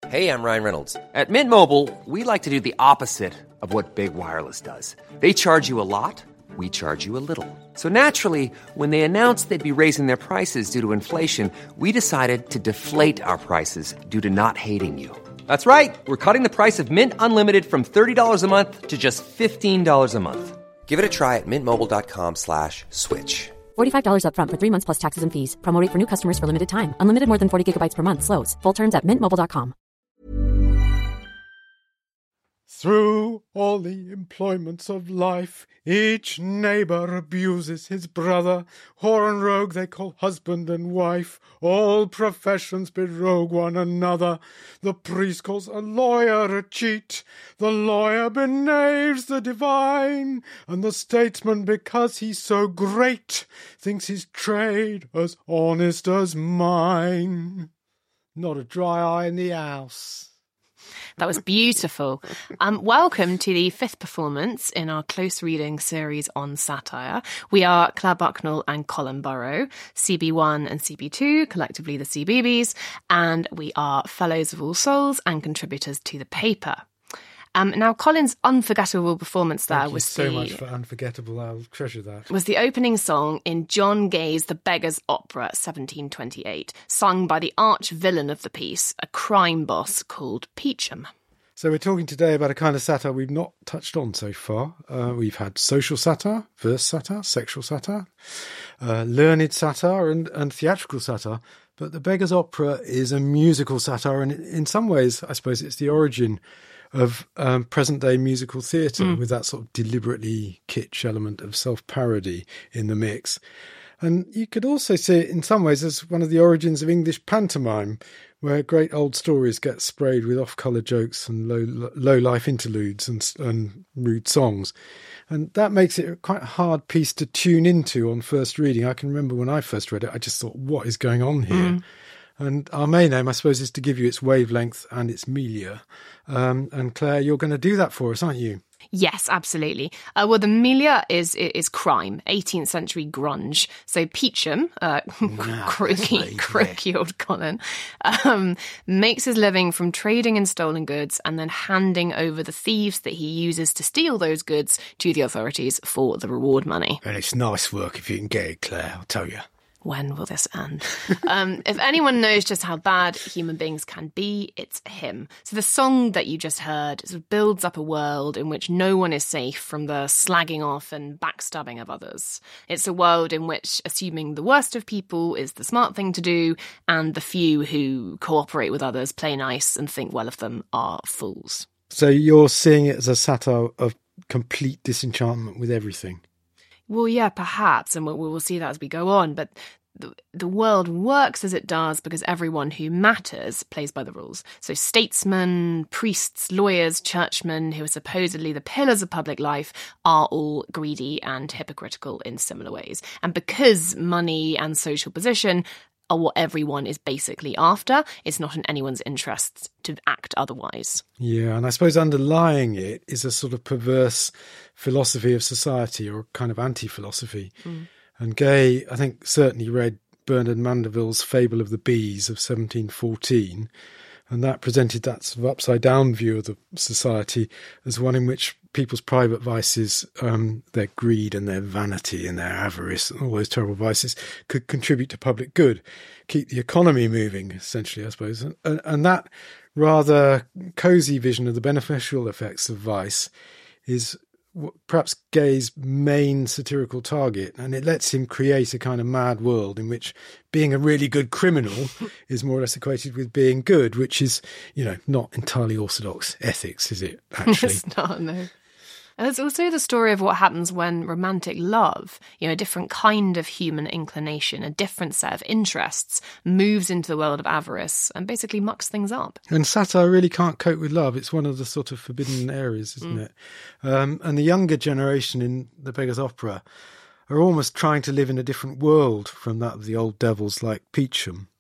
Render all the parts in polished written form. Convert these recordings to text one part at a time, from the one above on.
Hey, I'm Ryan Reynolds. At Mint Mobile, we like to do the opposite of what Big Wireless does. They charge you a lot, we charge you a little. So naturally, when they announced they'd be raising their prices due to inflation, we decided to deflate our prices due to not hating you. That's right. We're cutting the price of Mint Unlimited from $30 a month to just $15 a month. Give it a try at mintmobile.com/switch. $45 up front for 3 months plus taxes and fees. Promo rate for new customers for limited time. Unlimited more than 40 gigabytes per month. Slows full terms at mintmobile.com. Through all the employments of life, each neighbour abuses his brother. Whore and rogue they call husband and wife. All professions berogue one another. The priest calls a lawyer a cheat. The lawyer benaves the divine. And the statesman, because he's so great, thinks his trade as honest as mine. Not a dry eye in the house. That was beautiful. Welcome to the fifth performance in our close reading series on satire. We are Claire Bucknell and Colin Burrow, CB1 and CB2, collectively the CBeebies, and we are Fellows of All Souls and contributors to the paper. Now, Colin's unforgettable performance there was so much for unforgettable. I'll treasure that. Was the opening song in John Gay's The Beggar's Opera, 1728, sung by the arch villain of the piece, a crime boss called Peachum. So we're talking today about a kind of satire we've not touched on so far. We've had social satire, verse satire, sexual satire, learned satire and theatrical satire. But The Beggar's Opera is a musical satire, and in some ways, I suppose it's the origin of present-day musical theatre with that sort of deliberately kitsch element of self-parody in the mix. And you could also see it in some ways as one of the origins of English pantomime, where great old stories get sprayed with off-colour jokes and low-life interludes and rude songs. And that makes it quite a hard piece to tune into on first reading. I can remember when I first read it, I just thought, what is going on here? And our main aim, I suppose, is to give you its wavelength and its milieu. And Claire, you're going to do that for us, aren't you? Yes, absolutely. Well, the milieu is crime, 18th century grunge. So Peachum, croaky old Colin, makes his living from trading in stolen goods and then handing over the thieves that he uses to steal those goods to the authorities for the reward money. And it's nice work if you can get it, Claire, I'll tell you. When will this end? If anyone knows just how bad human beings can be, it's him. So the song that you just heard sort of builds up a world in which no one is safe from the slagging off and backstabbing of others. It's a world in which assuming the worst of people is the smart thing to do, and the few who cooperate with others, play nice and think well of them are fools. So you're seeing it as a satire of complete disenchantment with everything? Well, yeah, perhaps, and we'll see that as we go on, but the world works as it does because everyone who matters plays by the rules. So statesmen, priests, lawyers, churchmen, who are supposedly the pillars of public life, are all greedy and hypocritical in similar ways. And because money and social position are what everyone is basically after, it's not in anyone's interests to act otherwise. Yeah, and I suppose underlying it is a sort of perverse philosophy of society, or kind of anti-philosophy. And Gay, I think, certainly read Bernard Mandeville's Fable of the Bees of 1714, and that presented that sort of upside-down view of the society as one in which people's private vices, their greed and their vanity and their avarice and all those terrible vices, could contribute to public good, keep the economy moving, essentially, I suppose. And that rather cosy vision of the beneficial effects of vice is perhaps Gay's main satirical target, and it lets him create a kind of mad world in which being a really good criminal is more or less equated with being good, which is, not entirely orthodox ethics, is it, actually? It's not, no. And it's also the story of what happens when romantic love, a different kind of human inclination, a different set of interests, moves into the world of avarice and basically mucks things up. And satire really can't cope with love. It's one of the sort of forbidden areas, isn't it? And the younger generation in The Beggar's Opera are almost trying to live in a different world from that of the old devils like Peachum.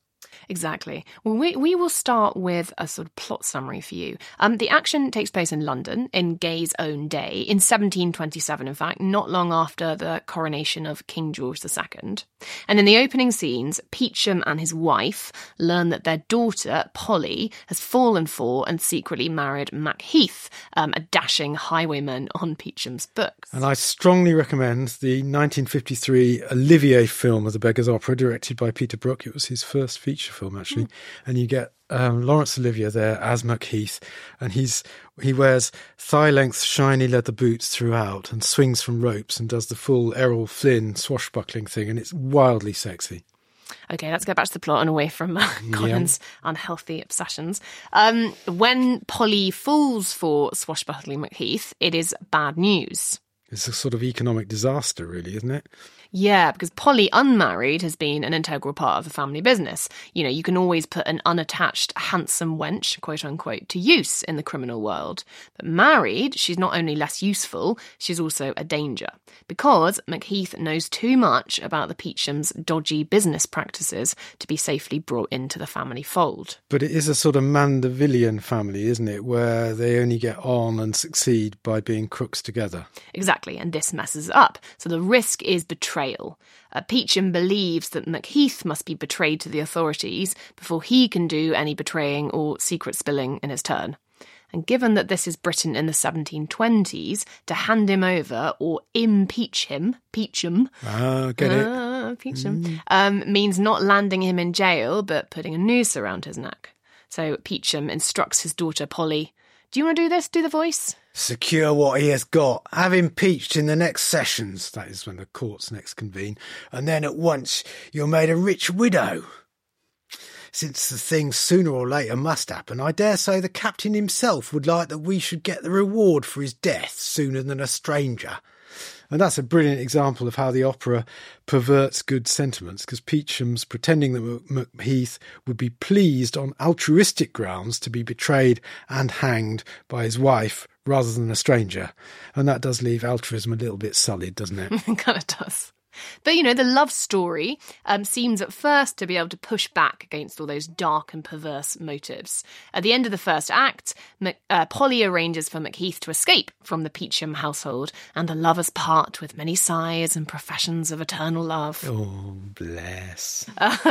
Exactly. Well, we will start with a sort of plot summary for you. The action takes place in London in Gay's own day, in 1727, in fact, not long after the coronation of King George II. And in the opening scenes, Peachum and his wife learn that their daughter, Polly, has fallen for and secretly married Macheath, a dashing highwayman on Peachum's books. And I strongly recommend the 1953 Olivier film of The Beggar's Opera, directed by Peter Brook. It was his first feature film, actually. And you get Laurence Olivier there as Macheath, and he wears thigh-length shiny leather boots throughout and swings from ropes and does the full Errol Flynn swashbuckling thing, and it's wildly sexy. Okay, let's go back to the plot and away from Colin's unhealthy obsessions. When Polly falls for swashbuckling Macheath, it is bad news. It's a sort of economic disaster, really, isn't it? Yeah, because Polly unmarried has been an integral part of the family business. You know, you can always put an unattached, handsome wench, quote unquote, to use in the criminal world. But married, she's not only less useful, she's also a danger. Because Macheath knows too much about the Peachums' dodgy business practices to be safely brought into the family fold. But it is a sort of Mandevillian family, isn't it, where they only get on and succeed by being crooks together. Exactly, and this messes up. So the risk is betrayal. Peachum believes that Macheath must be betrayed to the authorities before he can do any betraying or secret spilling in his turn. And given that this is Britain in the 1720s, to hand him over or impeach him, Peachum, means not landing him in jail, but putting a noose around his neck. So Peachum instructs his daughter Polly, "Do you want to do this? Do the voice?" Secure what he has got. Have him impeached in the next sessions. That is when the courts next convene. And then at once you're made a rich widow. Since the thing sooner or later must happen, I dare say the captain himself would like that we should get the reward for his death sooner than a stranger. And that's a brilliant example of how the opera perverts good sentiments, because Peachum's pretending that Macheath would be pleased on altruistic grounds to be betrayed and hanged by his wife rather than a stranger. And that does leave altruism a little bit sullied, doesn't it? It kind of does. But, you know, the love story seems at first to be able to push back against all those dark and perverse motives. At the end of the first act, Polly arranges for Macheath to escape from the Peachum household, and the lovers part with many sighs and professions of eternal love. Oh, bless.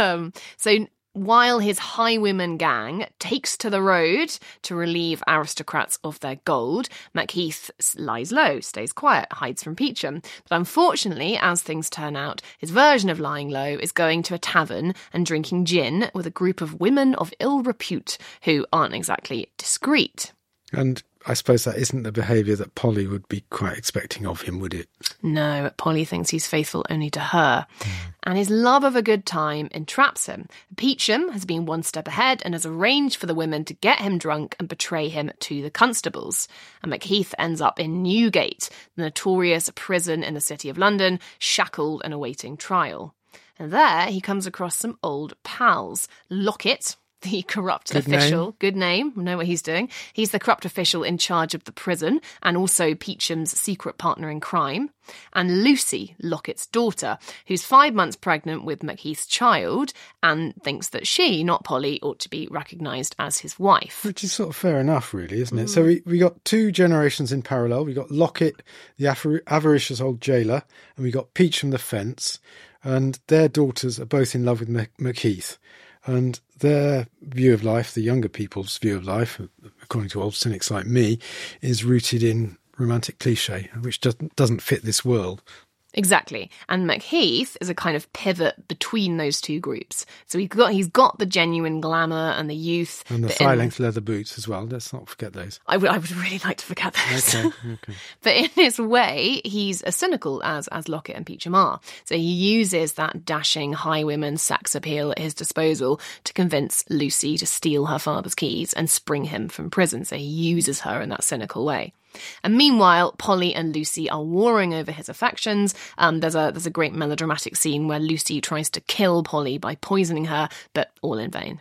So while his highwayman gang takes to the road to relieve aristocrats of their gold, Macheath lies low, stays quiet, hides from Peachum. But unfortunately, as things turn out, his version of lying low is going to a tavern and drinking gin with a group of women of ill repute who aren't exactly discreet. And I suppose that isn't the behaviour that Polly would be quite expecting of him, would it? No, Polly thinks he's faithful only to her. And his love of a good time entraps him. Peachum has been one step ahead and has arranged for the women to get him drunk and betray him to the constables. And Macheath ends up in Newgate, the notorious prison in the city of London, shackled and awaiting trial. And there he comes across some old pals. Lockett, the corrupt official. Good name. We know what he's doing. He's the corrupt official in charge of the prison and also Peachum's secret partner in crime. And Lucy, Lockett's daughter, who's 5 months pregnant with Macheath's child and thinks that she, not Polly, ought to be recognised as his wife. Which is sort of fair enough, really, isn't it? So we got two generations in parallel. We got Lockett, the avaricious old jailer, and we got Peachum the fence, and their daughters are both in love with Macheath. And their view of life, the younger people's view of life, according to old cynics like me, is rooted in romantic cliché, which doesn't fit this world. Exactly. And Macheath is a kind of pivot between those two groups. So he's got the genuine glamour and the youth. And the thigh-length leather boots as well. Let's not forget those. I would really like to forget those. Okay. But in his way, he's as cynical as Lockett and Peachum are. So he uses that dashing highwayman sex appeal at his disposal to convince Lucy to steal her father's keys and spring him from prison. So he uses her in that cynical way. And meanwhile, Polly and Lucy are warring over his affections. There's a great melodramatic scene where Lucy tries to kill Polly by poisoning her, but all in vain.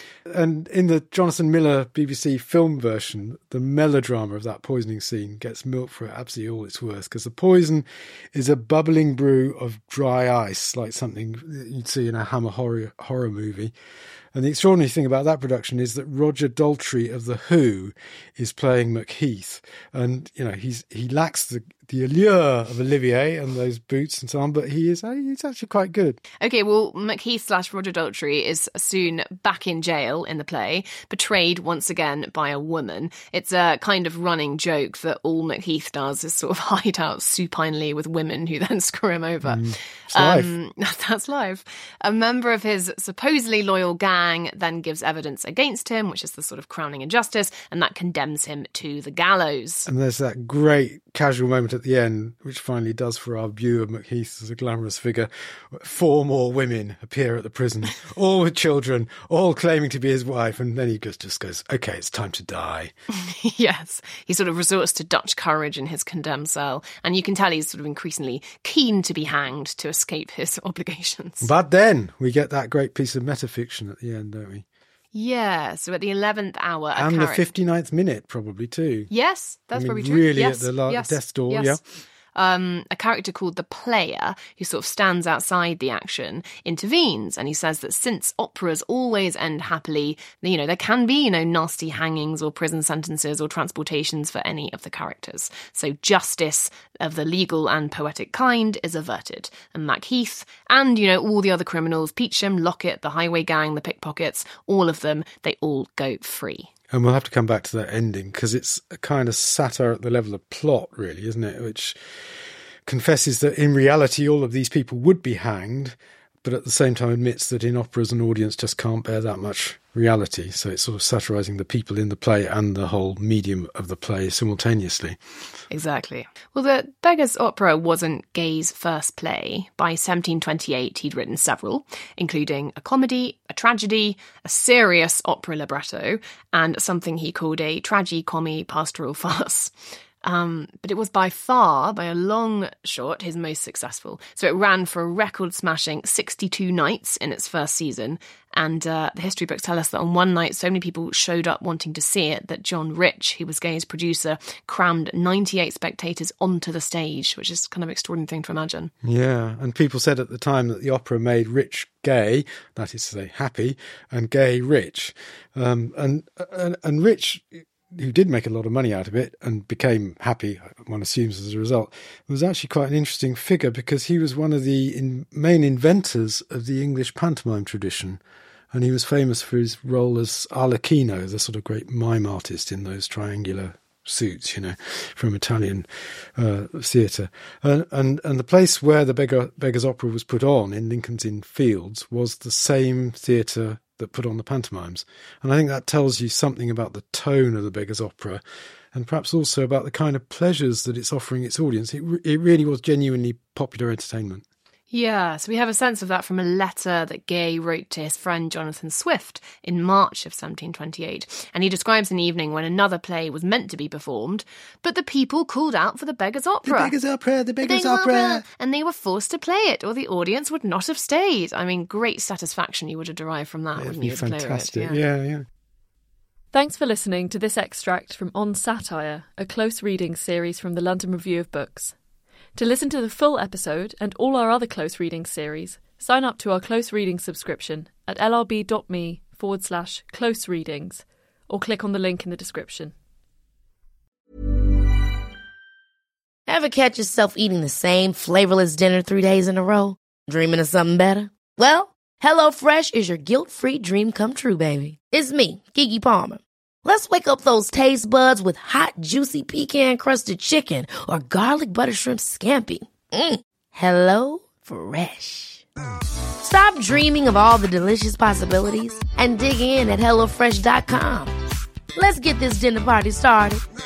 And in the Jonathan Miller BBC film version, the melodrama of that poisoning scene gets milked for absolutely all it's worth, because the poison is a bubbling brew of dry ice, like something you'd see in a Hammer horror movie. And the extraordinary thing about that production is that Roger Daltrey of The Who is playing Macheath. And, you know, he lacks the allure of Olivier and those boots and so on, but he's actually quite good. Okay, well, Macheath / Roger Daltrey is soon back in jail in the play, betrayed once again by a woman. It's a kind of running joke that all Macheath does is sort of hide out supinely with women who then screw him over. It's life. That's life. A member of his supposedly loyal gang then gives evidence against him, which is the sort of crowning injustice, and that condemns him to the gallows. And there's that great casual moment at the end, which finally does for our view of Macheath as a glamorous figure. 4 more women appear at the prison, all with children, all claiming to be his wife, and then he just goes, okay, it's time to die. Yes, he sort of resorts to Dutch courage in his condemned cell, and you can tell he's sort of increasingly keen to be hanged to escape his obligations. But then we get that great piece of metafiction at the end, don't we? Yeah, so at the 11th hour... And the 59th minute, probably, too. Yes, that's probably true. Really, yes, at the death's door, yeah. A character called the Player, who sort of stands outside the action, intervenes, and he says that since operas always end happily, you know, there can be no nasty hangings or prison sentences or transportations for any of the characters. So justice of the legal and poetic kind is averted. And Macheath and, you know, all the other criminals, Peacham, Lockett, the highway gang, the pickpockets, all of them, they all go free. And we'll have to come back to that ending because it's a kind of satire at the level of plot, really, isn't it? Which confesses that in reality all of these people would be hanged, but at the same time admits that in operas an audience just can't bear that much reality. So it's sort of satirising the people in the play and the whole medium of the play simultaneously. Exactly. Well, The Beggar's Opera wasn't Gay's first play. By 1728, he'd written several, including a comedy, a tragedy, a serious opera libretto, and something he called a tragi-comi pastoral farce. But it was by far, by a long shot, his most successful. So it ran for a record-smashing 62 nights in its first season. And the history books tell us that on one night, so many people showed up wanting to see it that John Rich, who was Gay's producer, crammed 98 spectators onto the stage, which is kind of an extraordinary thing to imagine. Yeah, and people said at the time that the opera made Rich gay, that is to say happy, and Gay rich. And Rich, who did make a lot of money out of it and became happy, one assumes, as a result, was actually quite an interesting figure because he was one of the main inventors of the English pantomime tradition. And he was famous for his role as Arlecchino, the sort of great mime artist in those triangular suits, you know, from Italian theatre. And the place where the Beggar's Opera was put on, in Lincoln's Inn Fields, was the same theatre that put on the pantomimes. And I think that tells you something about the tone of the Beggar's Opera and perhaps also about the kind of pleasures that it's offering its audience. It really was genuinely popular entertainment. Yeah, so we have a sense of that from a letter that Gay wrote to his friend Jonathan Swift in March of 1728. And he describes an evening when another play was meant to be performed, but the people called out for the Beggar's Opera. The Beggar's Opera, the Beggar's Opera. And they were forced to play it, or the audience would not have stayed. I mean, great satisfaction you would have derived from that, wouldn't you? Fantastic, yeah. Thanks for listening to this extract from On Satire, a close reading series from the London Review of Books. To listen to the full episode and all our other close reading series, sign up to our close reading subscription at lrb.me/close readings or click on the link in the description. Ever catch yourself eating the same flavourless dinner 3 days in a row? Dreaming of something better? Well, HelloFresh is your guilt-free dream come true, baby. It's me, Keke Palmer. Let's wake up those taste buds with hot, juicy pecan-crusted chicken or garlic butter shrimp scampi. Hello Fresh. Stop dreaming of all the delicious possibilities and dig in at HelloFresh.com. Let's get this dinner party started.